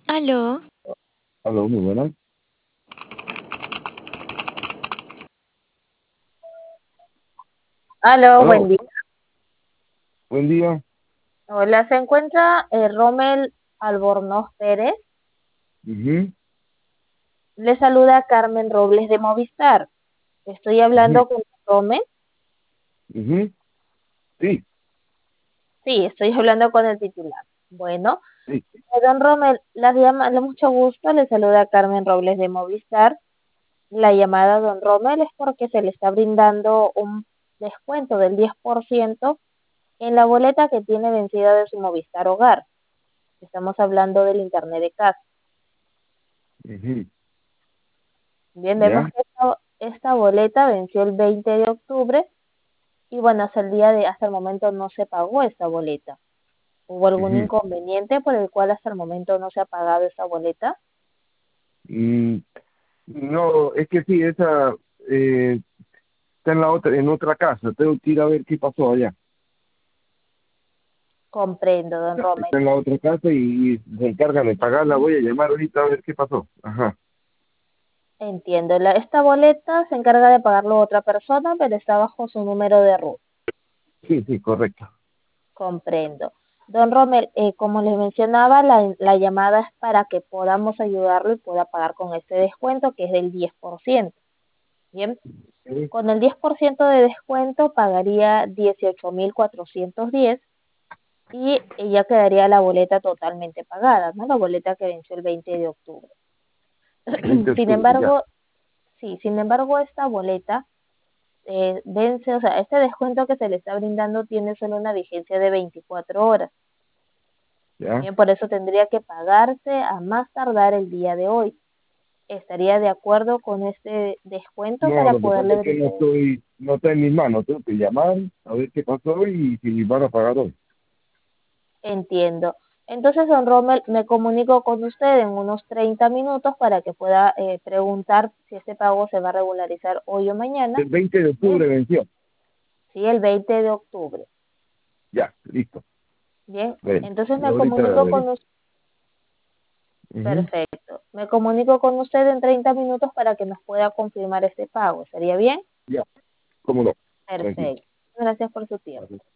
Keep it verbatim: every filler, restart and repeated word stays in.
Aló, Aló, muy buenas. Aló, buen Aló, día. buen día. Hola, se encuentra eh, Rommel Albornoz Pérez. Ujú, Le saluda Carmen Robles de Movistar. Estoy ujú, hablando con Rommel. ujú. Sí, Sí, estoy hablando con el titular. Bueno, sí. eh, don Rommel, la llama, de mucho gusto, le saluda Carmen Robles de Movistar. La llamada, don Rommel, es porque se le está brindando un descuento del diez por ciento en la boleta que tiene vencida de su Movistar Hogar. Estamos hablando del Internet de casa. Ujú. Bien, vemos ¿Ya? que esta, esta boleta venció el veinte de octubre y bueno, hasta el día de, hasta el momento no se pagó esta boleta. ¿Hubo algún Ujú. inconveniente por el cual hasta el momento no se ha pagado esta boleta? Mm, no, es que sí, esa eh, está en la otra, en otra casa. Tengo que ir a ver qué pasó allá. Comprendo, don Está, Rommel. está en la otra casa y, y se encargan de pagarla. Voy a llamar ahorita a ver qué pasó. Ajá. Entiendo, la, esta boleta se encarga de pagarlo otra persona, pero está bajo su número de ruta. Sí, sí, correcto. Comprendo. Don Rommel, eh, como les mencionaba, la, la llamada es para que podamos ayudarlo y pueda pagar con este descuento que es del diez por ciento. Bien. Sí. Con el diez por ciento de descuento pagaría dieciocho mil cuatrocientos diez y ya quedaría la boleta totalmente pagada, ¿no? La boleta que venció el veinte de octubre. veinte de Sin octubre, ya. embargo, sí, sin embargo, esta boleta eh, vence, o sea, este descuento que se le está brindando tiene solo una vigencia de veinticuatro horas. Ya. Bien, por eso tendría que pagarse a más tardar el día de hoy. ¿Estaría de acuerdo con este descuento No, para lo que pasa poderle es que no brindar? estoy, no está en mis manos. Tengo que llamar a ver qué pasó y si van a pagar hoy. Entiendo. Entonces, don Rommel, me comunico con usted en unos treinta minutos para que pueda eh, preguntar si este pago se va a regularizar hoy o mañana. El veinte de Bien, octubre venció. sí, el veinte de octubre. Ya, listo. Bien, Bueno, entonces yo me ahorita comunico con averiguo. usted. Ujú. Perfecto. Me comunico con usted en treinta minutos para que nos pueda confirmar este pago. ¿Sería bien? Ya, cómo no. Tranquilo. Perfecto. Gracias por su tiempo.